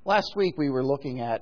Last week we were looking at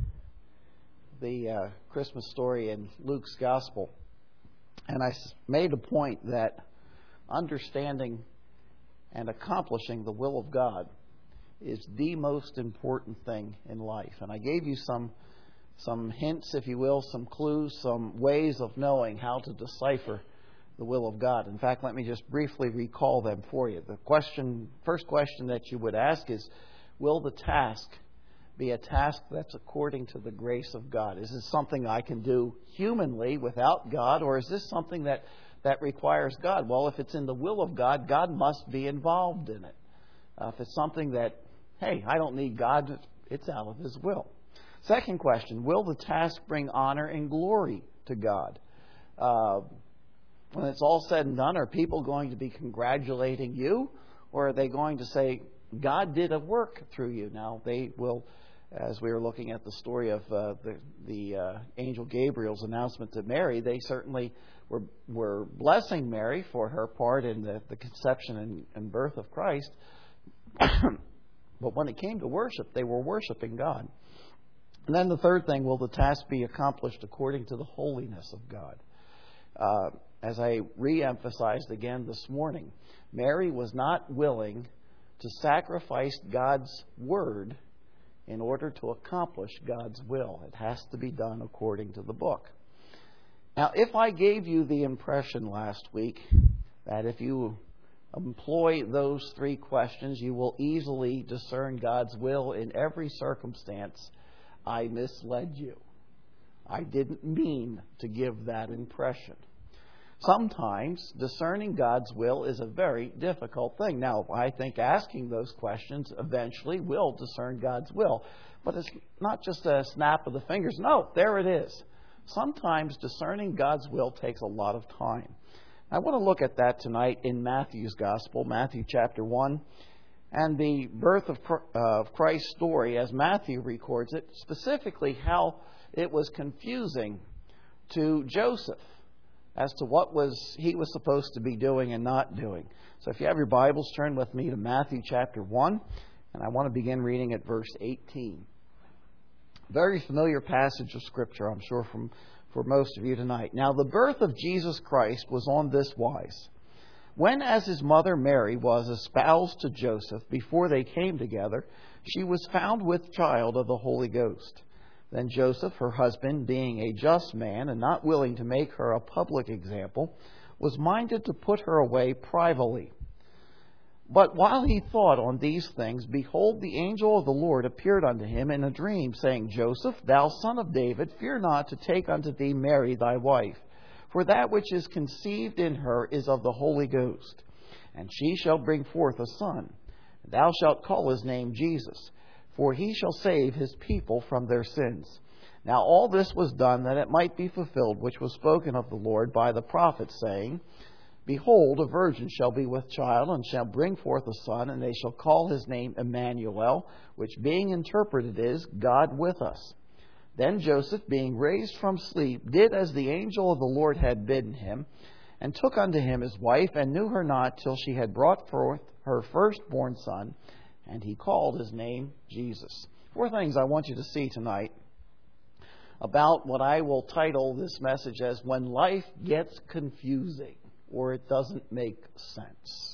the Christmas story in Luke's Gospel, and I made a point that understanding and accomplishing the will of God is the most important thing in life. And I gave you some hints, if you will, some clues, some ways of knowing how to decipher the will of God. In fact, let me just briefly recall them for you. The first question that you would ask is, will the task be a task that's according to the grace of God? Is this something I can do humanly without God, or is this something that requires God? Well, if it's in the will of God, God must be involved in it. If it's something that, hey, I don't need God, it's out of His will. Second question, will the task bring honor and glory to God? When it's all said and done, are people going to be congratulating you, or are they going to say, God did a work through you? Now, they will, as we were looking at the story of the angel Gabriel's announcement to Mary, they certainly were blessing Mary for her part in the conception and birth of Christ. But when it came to worship, they were worshiping God. And then the third thing, will the task be accomplished according to the holiness of God? As I re-emphasized again this morning, Mary was not willing to sacrifice God's word in order to accomplish God's will. It has to be done according to the book. Now, if I gave you the impression last week that if you employ those three questions, you will easily discern God's will in every circumstance, I misled you. I didn't mean to give that impression. Sometimes discerning God's will is a very difficult thing. Now, I think asking those questions eventually will discern God's will. But it's not just a snap of the fingers. No, there it is. Sometimes discerning God's will takes a lot of time. I want to look at that tonight in Matthew's Gospel, Matthew chapter 1, and the birth of Christ's story as Matthew records it, specifically how it was confusing to Joseph as to what he was supposed to be doing and not doing. So if you have your Bibles, turn with me to Matthew chapter 1, and I want to begin reading at verse 18. Very familiar passage of Scripture, I'm sure, for most of you tonight. Now, the birth of Jesus Christ was on this wise. When, as his mother Mary was espoused to Joseph, before they came together, she was found with child of the Holy Ghost. Then Joseph, her husband, being a just man and not willing to make her a public example, was minded to put her away privately. But while he thought on these things, behold, the angel of the Lord appeared unto him in a dream, saying, Joseph, thou son of David, fear not to take unto thee Mary thy wife, for that which is conceived in her is of the Holy Ghost. And she shall bring forth a son, and thou shalt call his name Jesus, for he shall save his people from their sins. Now all this was done that it might be fulfilled, which was spoken of the Lord by the prophet, saying, Behold, a virgin shall be with child, and shall bring forth a son, and they shall call his name Emmanuel, which being interpreted is, God with us. Then Joseph, being raised from sleep, did as the angel of the Lord had bidden him, and took unto him his wife, and knew her not till she had brought forth her firstborn son, and he called his name Jesus. Four things I want you to see tonight about what I will title this message as When Life Gets Confusing, or It Doesn't Make Sense.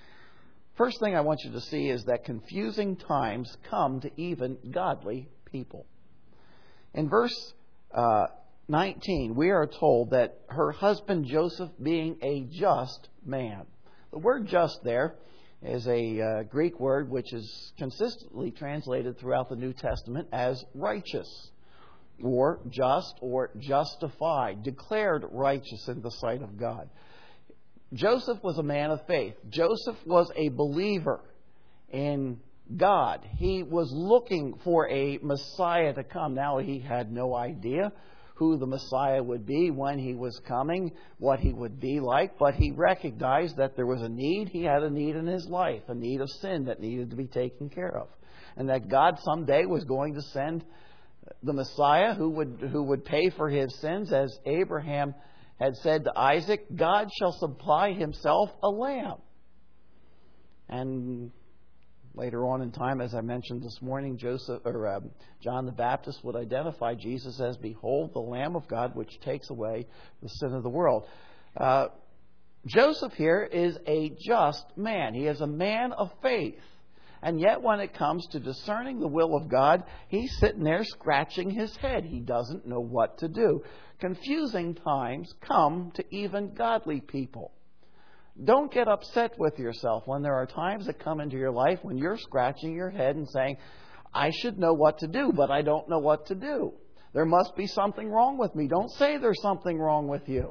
First thing I want you to see is that confusing times come to even godly people. In verse 19, we are told that her husband Joseph being a just man. The word just there is a Greek word which is consistently translated throughout the New Testament as righteous, or just, or justified, declared righteous in the sight of God. Joseph was a man of faith. Joseph was a believer in God. He was looking for a Messiah to come. Now, he had no idea who the Messiah would be, when he was coming, what he would be like, but he recognized that there was a need. He had a need in his life, a need of sin that needed to be taken care of, and that God someday was going to send the Messiah who would pay for his sins. As Abraham had said to Isaac, God shall supply himself a lamb. And Later on in time, as I mentioned this morning, John the Baptist would identify Jesus as, "Behold, the Lamb of God, which takes away the sin of the world." Joseph here is a just man. He is a man of faith. And yet when it comes to discerning the will of God, he's sitting there scratching his head. He doesn't know what to do. Confusing times come to even godly people. Don't get upset with yourself when there are times that come into your life when you're scratching your head and saying, "I should know what to do, but I don't know what to do. There must be something wrong with me." Don't say there's something wrong with you.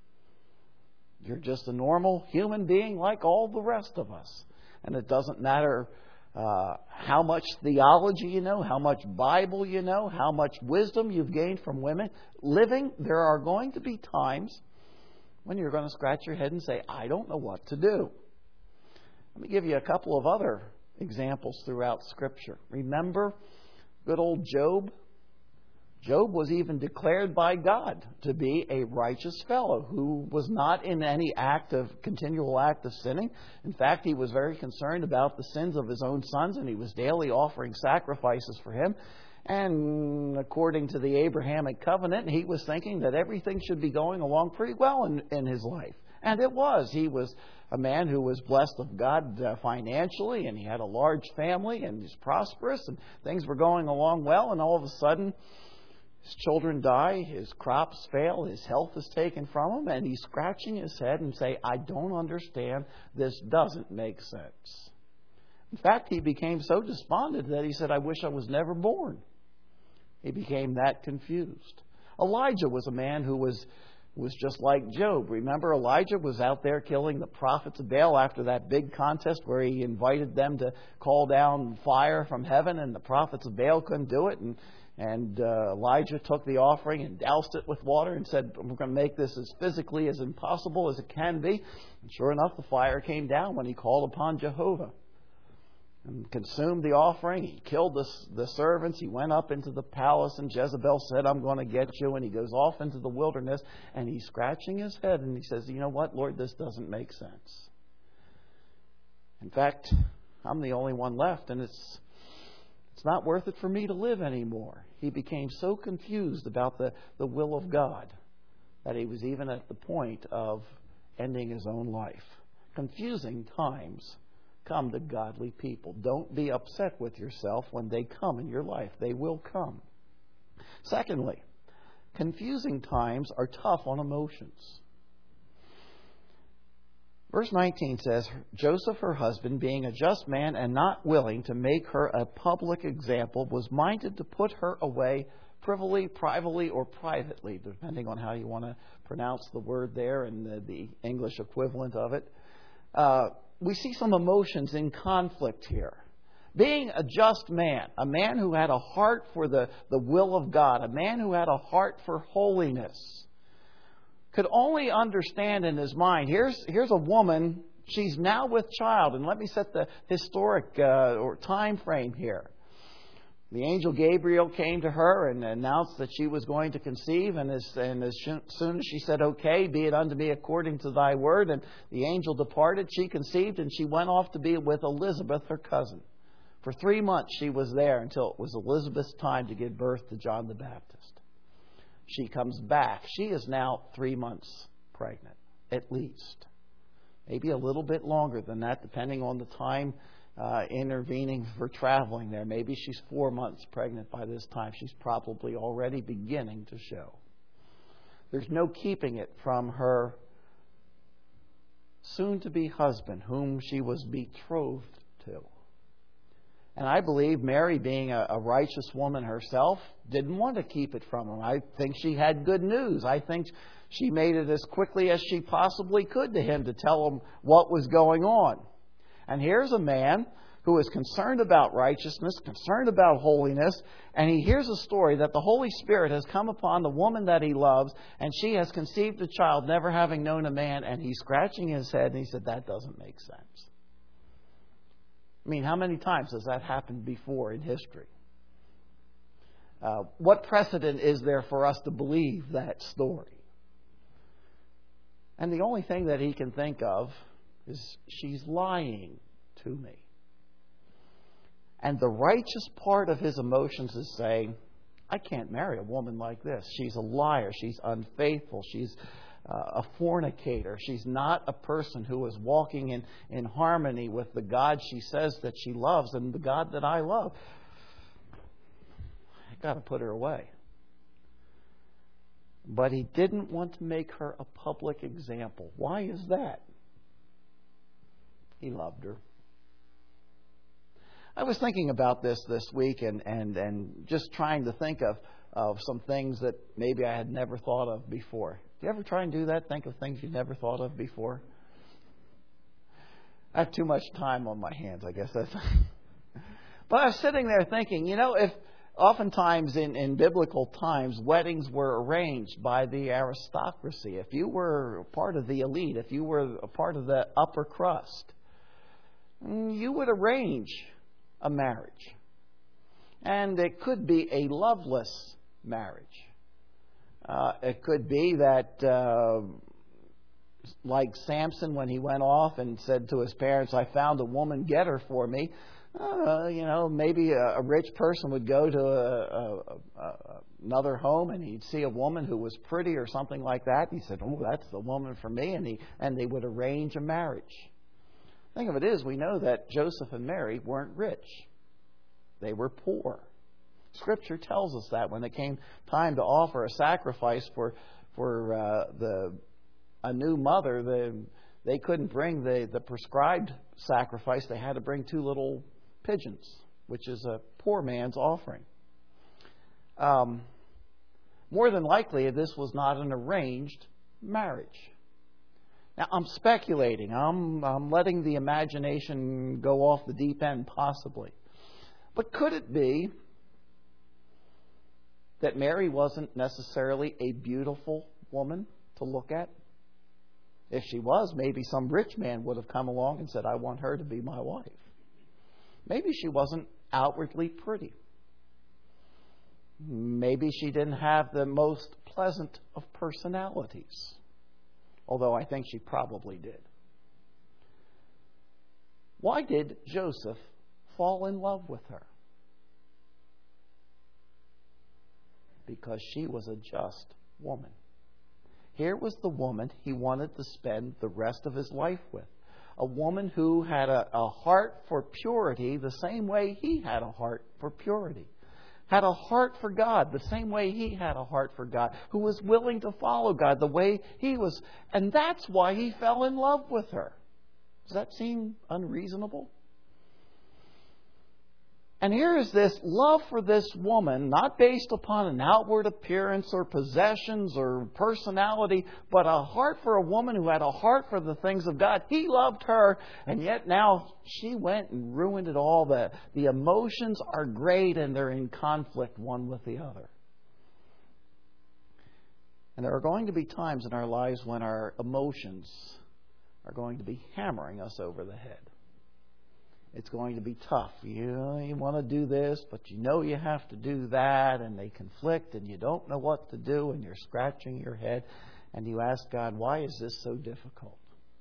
You're just a normal human being like all the rest of us. And it doesn't matter how much theology you know, how much Bible you know, how much wisdom you've gained from women. There are going to be times when you're going to scratch your head and say, "I don't know what to do." Let me give you a couple of other examples throughout Scripture. Remember good old Job? Job was even declared by God to be a righteous fellow who was not in any continual act of sinning. In fact, he was very concerned about the sins of his own sons, and he was daily offering sacrifices for him. And according to the Abrahamic covenant, he was thinking that everything should be going along pretty well in his life. And it was. He was a man who was blessed of God financially, and he had a large family, and he's prosperous, and things were going along well. And all of a sudden, his children die, his crops fail, his health is taken from him, and he's scratching his head and saying, "I don't understand. This doesn't make sense." In fact, he became so despondent that he said, "I wish I was never born." He became that confused. Elijah was a man who was just like Job. Remember, Elijah was out there killing the prophets of Baal after that big contest where he invited them to call down fire from heaven, and the prophets of Baal couldn't do it. And Elijah took the offering and doused it with water and said, "We're going to make this as physically as impossible as it can be." And sure enough, the fire came down when he called upon Jehovah and consumed the offering. He killed the servants. He went up into the palace, and Jezebel said, "I'm going to get you." And he goes off into the wilderness, and he's scratching his head, and he says, "You know what, Lord, this doesn't make sense. In fact, I'm the only one left, and it's not worth it for me to live anymore." He became so confused about the will of God that he was even at the point of ending his own life. Confusing times come to godly people. Don't be upset with yourself when they come in your life. They will come. Secondly, confusing times are tough on emotions. Verse 19 says, "Joseph, her husband, being a just man and not willing to make her a public example, was minded to put her away privily, privately, or privately," depending on how you want to pronounce the word there and the English equivalent of it. We see some emotions in conflict here. Being a just man, a man who had a heart for the will of God, a man who had a heart for holiness, could only understand in his mind, here's a woman, she's now with child. And let me set the historic or time frame here. The angel Gabriel came to her and announced that she was going to conceive. And as soon as she said, "Okay, be it unto me according to thy word," and the angel departed, she conceived, and she went off to be with Elizabeth, her cousin. For 3 months she was there until it was Elizabeth's time to give birth to John the Baptist. She comes back. She is now 3 months pregnant, at least. Maybe a little bit longer than that, depending on the time intervening for traveling there. Maybe she's 4 months pregnant by this time. She's probably already beginning to show. There's no keeping it from her soon-to-be husband, whom she was betrothed to. And I believe Mary, being a righteous woman herself, didn't want to keep it from him. I think she had good news. I think she made it as quickly as she possibly could to him to tell him what was going on. And here's a man who is concerned about righteousness, concerned about holiness, and he hears a story that the Holy Spirit has come upon the woman that he loves, and she has conceived a child, never having known a man, and he's scratching his head, and he said, "That doesn't make sense." I mean, how many times has that happened before in history? What precedent is there for us to believe that story? And the only thing that he can think of is, she's lying to me. And the righteous part of his emotions is saying, I can't marry a woman like this. She's a liar. She's unfaithful. She's a fornicator. She's not a person who is walking in harmony with the God she says that she loves and the God that I love. I've got to put her away. But he didn't want to make her a public example. Why is that? He loved her. I was thinking about this week and just trying to think of some things that maybe I had never thought of before. Do you ever try and do that? Think of things you never thought of before? I have too much time on my hands, I guess that's. But I was sitting there thinking, if oftentimes in biblical times, weddings were arranged by the aristocracy. If you were a part of the elite, if you were a part of the upper crust, you would arrange a marriage. And it could be a loveless marriage. It could be that, like Samson, when he went off and said to his parents, I found a woman, get her for me. Maybe a rich person would go to another home and he'd see a woman who was pretty or something like that. He said, oh, that's the woman for me. And they would arrange a marriage. The thing of it is, we know that Joseph and Mary weren't rich. They were poor. Scripture tells us that when it came time to offer a sacrifice for a new mother, they couldn't bring the prescribed sacrifice. They had to bring 2 little pigeons, which is a poor man's offering. More than likely, this was not an arranged marriage. Now, I'm speculating. I'm letting the imagination go off the deep end, possibly. But could it be that Mary wasn't necessarily a beautiful woman to look at? If she was, maybe some rich man would have come along and said, I want her to be my wife. Maybe she wasn't outwardly pretty. Maybe she didn't have the most pleasant of personalities. Although I think she probably did. Why did Joseph fall in love with her? Because she was a just woman. Here was the woman he wanted to spend the rest of his life with. A woman who had a heart for purity the same way he had a heart for purity. Had a heart for God the same way he had a heart for God. Who was willing to follow God the way he was. And that's why he fell in love with her. Does that seem unreasonable? And here is this love for this woman, not based upon an outward appearance or possessions or personality, but a heart for a woman who had a heart for the things of God. He loved her, and yet now she went and ruined it all. The emotions are great, and they're in conflict one with the other. And there are going to be times in our lives when our emotions are going to be hammering us over the head. It's going to be tough. You want to do this, but you have to do that, and they conflict, and you don't know what to do, and you're scratching your head, and you ask God, why is this so difficult?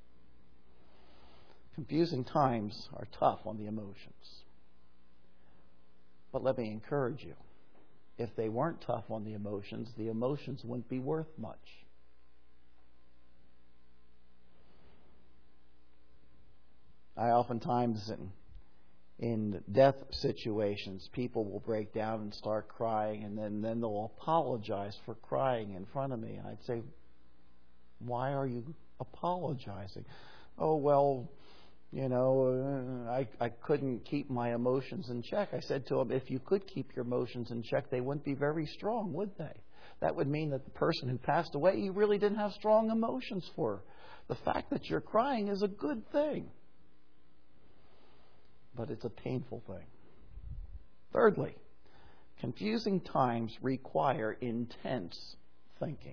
Confusing times are tough on the emotions. But let me encourage you. If they weren't tough on the emotions wouldn't be worth much. I oftentimes, in death situations, people will break down and start crying, and then they'll apologize for crying in front of me. And I'd say, why are you apologizing? Oh, well, I couldn't keep my emotions in check. I said to them, if you could keep your emotions in check, they wouldn't be very strong, would they? That would mean that the person who passed away, you really didn't have strong emotions for. The fact that you're crying is a good thing. But it's a painful thing. Thirdly, confusing times require intense thinking.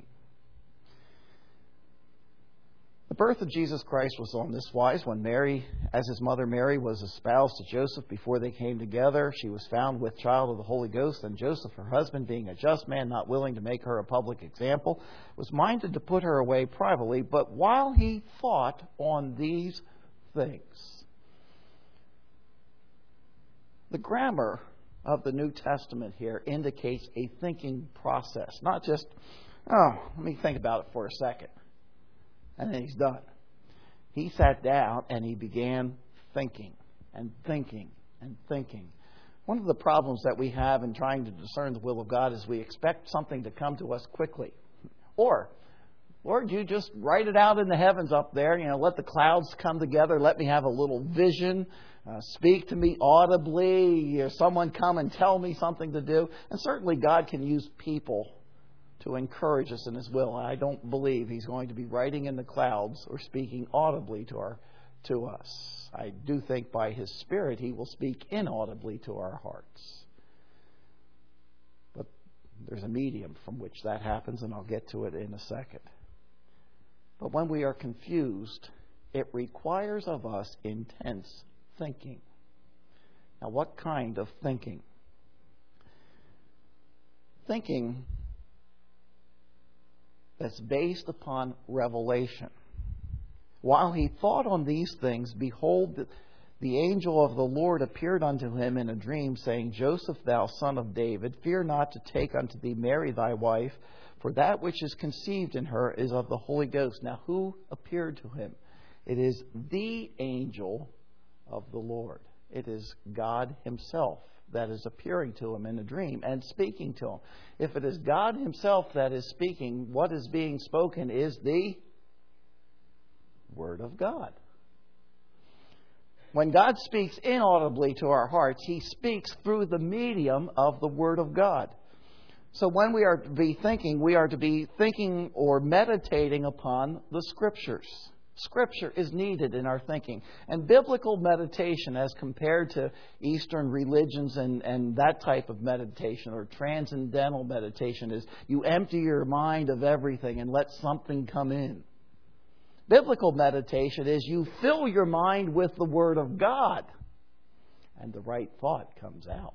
The birth of Jesus Christ was on this wise. When Mary, as his mother Mary, was espoused to Joseph before they came together, she was found with child of the Holy Ghost. And Joseph, her husband, being a just man, not willing to make her a public example, was minded to put her away privately. But while he thought on these things, The grammar of the New Testament here indicates a thinking process, not just, let me think about it for a second, and then he's done. He sat down and he began thinking and thinking and thinking. One of the problems that we have in trying to discern the will of God is we expect something to come to us quickly. Or, Lord, you just write it out in the heavens up there. Let the clouds come together. Let me have a little vision. Speak to me audibly. Someone come and tell me something to do. And certainly God can use people to encourage us in His will. I don't believe He's going to be writing in the clouds or speaking audibly to us. I do think by His Spirit He will speak inaudibly to our hearts. But there's a medium from which that happens, and I'll get to it in a second. But when we are confused, it requires of us intense thinking. Now, what kind of thinking? Thinking that's based upon revelation. While he thought on these things, behold, the angel of the Lord appeared unto him in a dream, saying, Joseph, thou son of David, fear not to take unto thee Mary thy wife, for that which is conceived in her is of the Holy Ghost. Now, who appeared to him? It is the angel of the Lord. It is God Himself that is appearing to him in a dream and speaking to him. If it is God Himself that is speaking, what is being spoken is the Word of God. When God speaks inaudibly to our hearts, He speaks through the medium of the Word of God. So when we are to be thinking or meditating upon the Scriptures. Scripture is needed in our thinking. And biblical meditation, as compared to Eastern religions and that type of meditation, or transcendental meditation, is you empty your mind of everything and let something come in. Biblical meditation is you fill your mind with the Word of God, and the right thought comes out.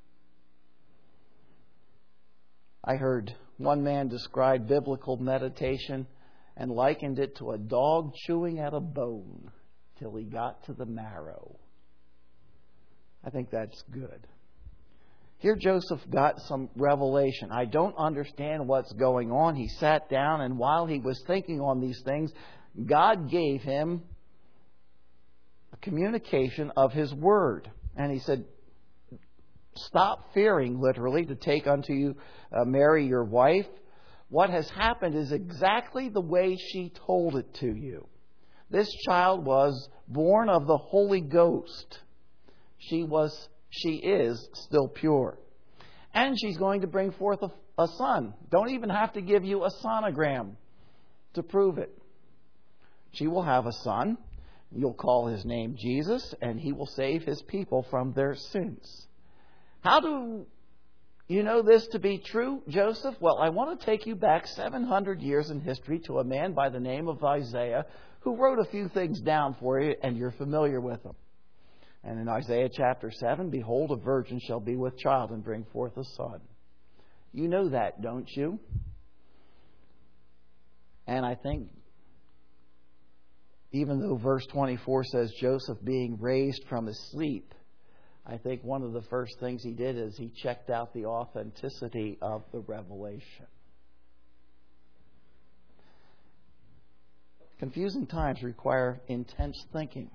I heard one man describe biblical meditation and likened it to a dog chewing at a bone till he got to the marrow. I think that's good. Here Joseph got some revelation. I don't understand what's going on. He sat down, and while he was thinking on these things, God gave him a communication of His Word. And He said, stop fearing, literally, to take unto you Mary your wife. What has happened is exactly the way she told it to you. This child was born of the Holy Ghost. She is still pure. And she's going to bring forth a son. Don't even have to give you a sonogram to prove it. She will have a son. You'll call his name Jesus, and he will save his people from their sins. How do you know this to be true, Joseph? Well, I want to take you back 700 years in history to a man by the name of Isaiah, who wrote a few things down for you, and you're familiar with them. And in Isaiah chapter 7, behold, a virgin shall be with child and bring forth a son. You know that, don't you? And I think, even though verse 24 says Joseph being raised from his sleep, I think one of the first things he did is he checked out the authenticity of the revelation. Confusing times require intense thinking.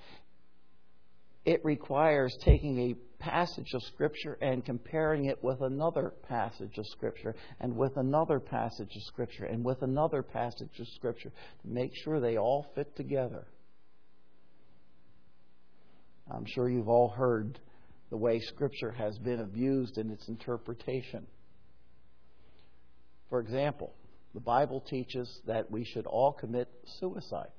It requires taking a passage of Scripture and comparing it with another passage of Scripture, and with another passage of Scripture, and with another passage of Scripture, to make sure they all fit together. I'm sure you've all heard the way Scripture has been abused in its interpretation. For example, the Bible teaches that we should all commit suicide.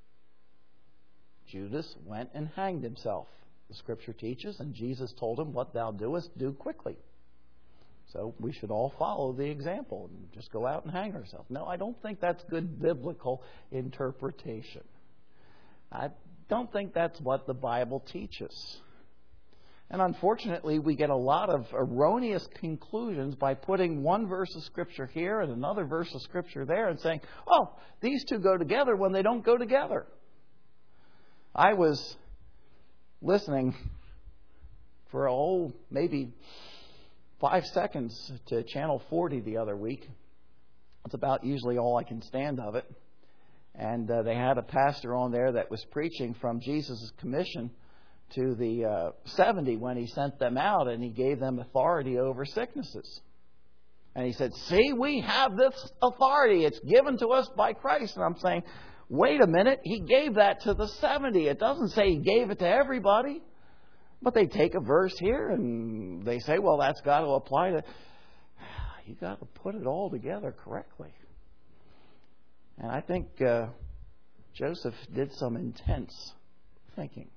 Judas went and hanged himself. The Scripture teaches, and Jesus told him, what thou doest, do quickly. So we should all follow the example and just go out and hang ourselves. No, I don't think that's good biblical interpretation. I don't think that's what the Bible teaches. And unfortunately, we get a lot of erroneous conclusions by putting one verse of Scripture here and another verse of Scripture there and saying, oh, these two go together when they don't go together. I was listening for maybe 5 seconds to Channel 40 the other week. That's about usually all I can stand of it. And they had a pastor on there that was preaching from Jesus' commission to the 70 when he sent them out, and he gave them authority over sicknesses. And he said, see, we have this authority. It's given to us by Christ. And I'm saying, wait a minute, he gave that to the 70. It doesn't say he gave it to everybody. But they take a verse here and they say, well, that's got to apply to... You've got to put it all together correctly. And I think Joseph did some intense thinking.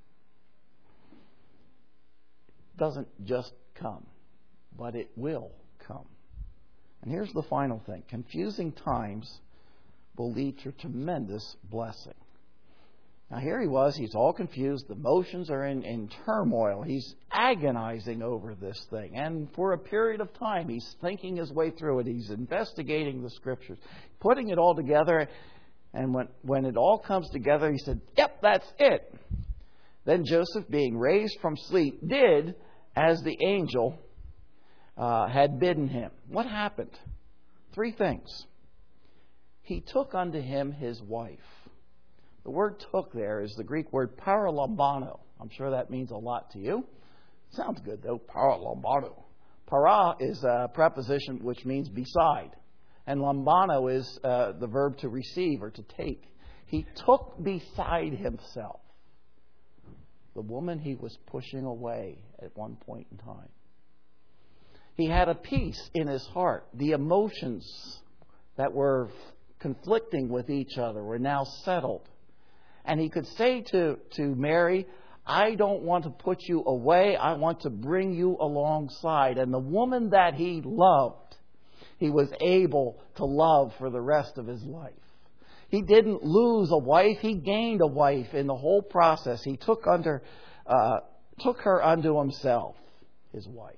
It doesn't just come, but it will come. And here's the final thing. Confusing times will lead to tremendous blessing. Now here he was, he's all confused, the emotions are in turmoil, he's agonizing over this thing. And for a period of time, he's thinking his way through it, he's investigating the Scriptures, putting it all together. And when it all comes together, he said, yep, that's it. Then Joseph, being raised from sleep, did as the angel had bidden him. What happened? 3 things. He took unto him his wife. The word took there is the Greek word paralambano. I'm sure that means a lot to you. Sounds good, though. Paralambano. Para is a preposition which means beside. And lambano is the verb to receive or to take. He took beside himself the woman he was pushing away at one point in time. He had a peace in his heart. The emotions that were conflicting with each other were now settled. And he could say to Mary, I don't want to put you away. I want to bring you alongside. And the woman that he loved, he was able to love for the rest of his life. He didn't lose a wife. He gained a wife in the whole process. He took her unto himself, his wife.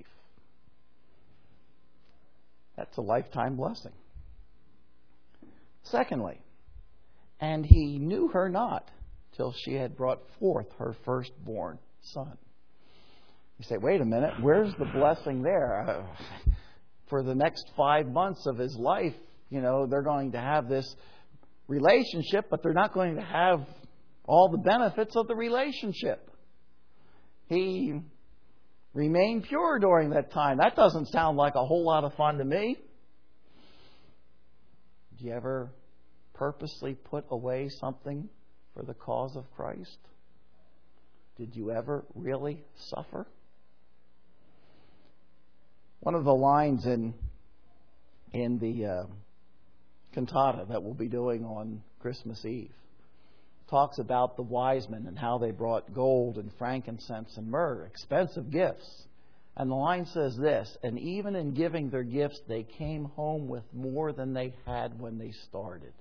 That's a lifetime blessing. Secondly, and he knew her not till she had brought forth her firstborn son. You say, wait a minute, where's the blessing there? For the next 5 months of his life, they're going to have this relationship, but they're not going to have all the benefits of the relationship. He remained pure during that time. That doesn't sound like a whole lot of fun to me. Do you ever purposely put away something for the cause of Christ? Did you ever really suffer? One of the lines in the cantata that we'll be doing on Christmas Eve talks about the wise men and how they brought gold and frankincense and myrrh, expensive gifts. And the line says this, and even in giving their gifts, they came home with more than they had when they started.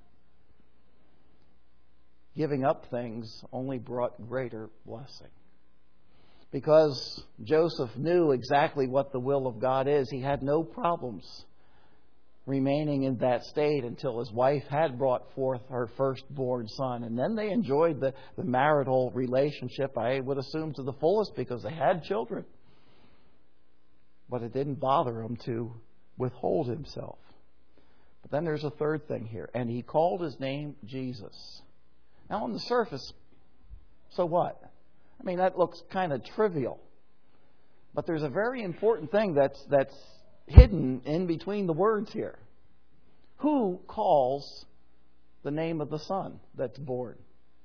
Giving up things only brought greater blessing. Because Joseph knew exactly what the will of God is, he had no problems remaining in that state until his wife had brought forth her firstborn son. And then they enjoyed the marital relationship, I would assume, to the fullest because they had children. But it didn't bother him to withhold himself. But then there's a third thing here. And he called his name Jesus. Now on the surface, so what? I mean, that looks kind of trivial. But there's a very important thing that's hidden in between the words here. Who calls the name of the Son that's born?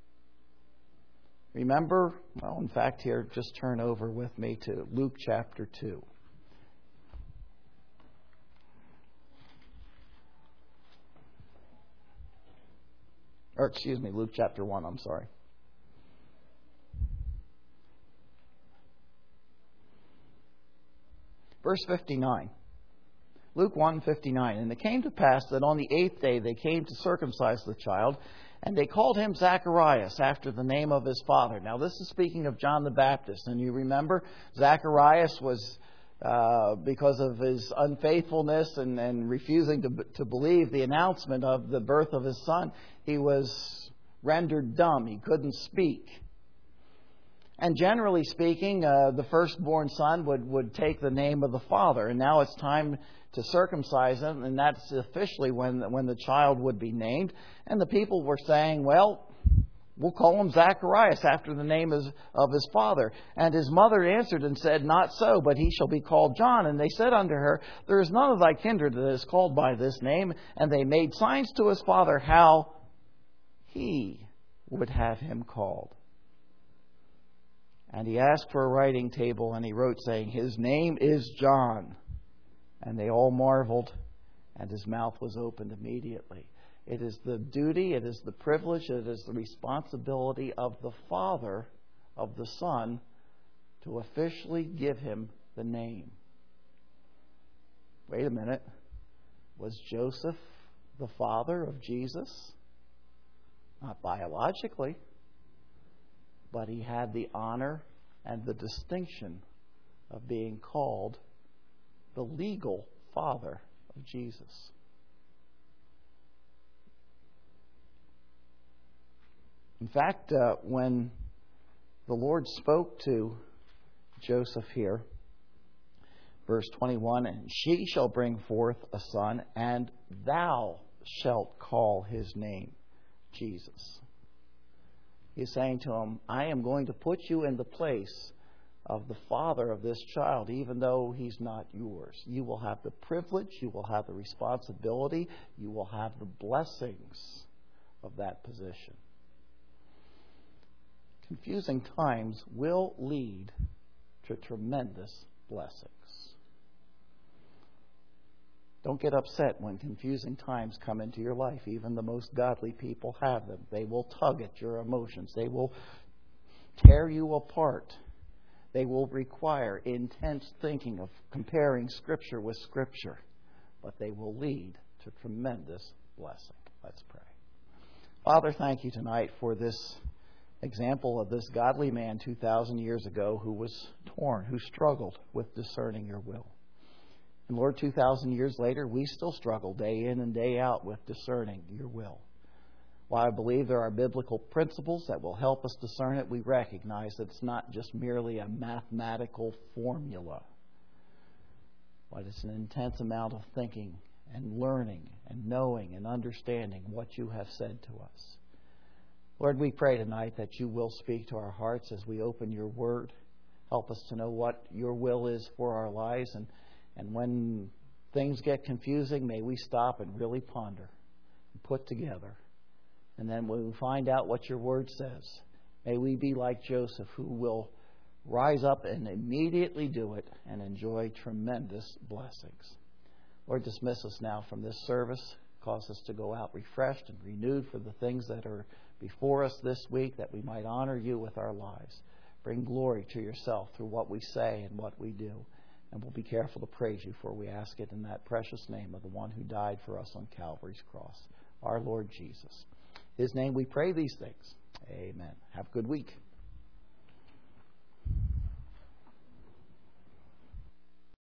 Remember, well, in fact, here, just turn over with me to Luke chapter 2. Luke chapter 1, I'm sorry. Verse 59. Luke 1:59. And it came to pass that on the 8th day they came to circumcise the child, and they called him Zacharias after the name of his father. Now this is speaking of John the Baptist. And you remember, Zacharias was, because of his unfaithfulness and refusing to believe the announcement of the birth of his son, he was rendered dumb. He couldn't speak. And generally speaking, the firstborn son would take the name of the father. And now it's time to circumcise him, and that's officially when the child would be named. And the people were saying, well, we'll call him Zacharias after the name of his father. And his mother answered and said, not so, but he shall be called John. And they said unto her, there is none of thy kindred that is called by this name. And they made signs to his father how he would have him called. And he asked for a writing table, and he wrote, saying, his name is John. And they all marveled, and his mouth was opened immediately. It is the duty, it is the privilege, it is the responsibility of the father of the son to officially give him the name. Wait a minute. Was Joseph the father of Jesus? Not biologically, but he had the honor and the distinction of being called the legal father of Jesus. In fact, when the Lord spoke to Joseph here, verse 21, and she shall bring forth a son, and thou shalt call his name Jesus. He's saying to him, I am going to put you in the place of the father of this child, even though he's not yours. You will have the privilege, you will have the responsibility, you will have the blessings of that position. Confusing times will lead to tremendous blessings. Don't get upset when confusing times come into your life. Even the most godly people have them. They will tug at your emotions. They will tear you apart. They will require intense thinking of comparing Scripture with Scripture. But they will lead to tremendous blessing. Let's pray. Father, thank you tonight for this example of this godly man 2,000 years ago who was torn, who struggled with discerning your will. And Lord, 2,000 years later, we still struggle day in and day out with discerning your will. While I believe there are biblical principles that will help us discern it, we recognize that it's not just merely a mathematical formula, but it's an intense amount of thinking and learning and knowing and understanding what you have said to us. Lord, we pray tonight that you will speak to our hearts as we open your word. Help us to know what your will is for our lives. And when things get confusing, may we stop and really ponder and put together. And then when we find out what your word says, may we be like Joseph, who will rise up and immediately do it and enjoy tremendous blessings. Lord, dismiss us now from this service. Cause us to go out refreshed and renewed for the things that are before us this week, that we might honor you with our lives. Bring glory to yourself through what we say and what we do. And we'll be careful to praise you, for we ask it in that precious name of the one who died for us on Calvary's cross, our Lord Jesus. In his name we pray these things. Amen. Have a good week.